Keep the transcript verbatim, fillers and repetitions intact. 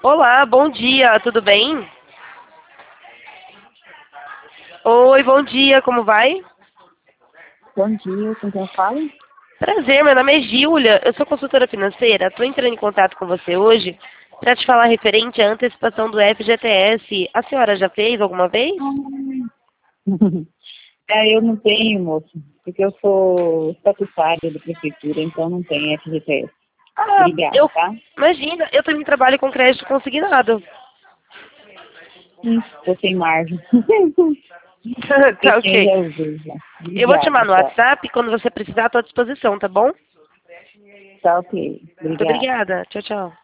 Olá, bom dia, tudo bem? Oi, bom dia, como vai? Bom dia, com quem eu falo? Prazer, meu nome é Giulia, eu sou consultora financeira, estou entrando em contato com você hoje para te falar referente à antecipação do F G T S. A senhora já fez alguma vez? É, eu não tenho, moço, porque eu sou estatutária da prefeitura, então não tem F G T S. Ah, Obrigada, eu, tá? imagina, eu também trabalho com crédito consignado. Hum, tô sem margem. Tá Esse eu ok. já usei, já. Eu vou te chamar Obrigada, no tchau. WhatsApp, quando você precisar, estou à disposição, tá bom? Tá ok. Muito Obrigada. obrigada, tchau, tchau.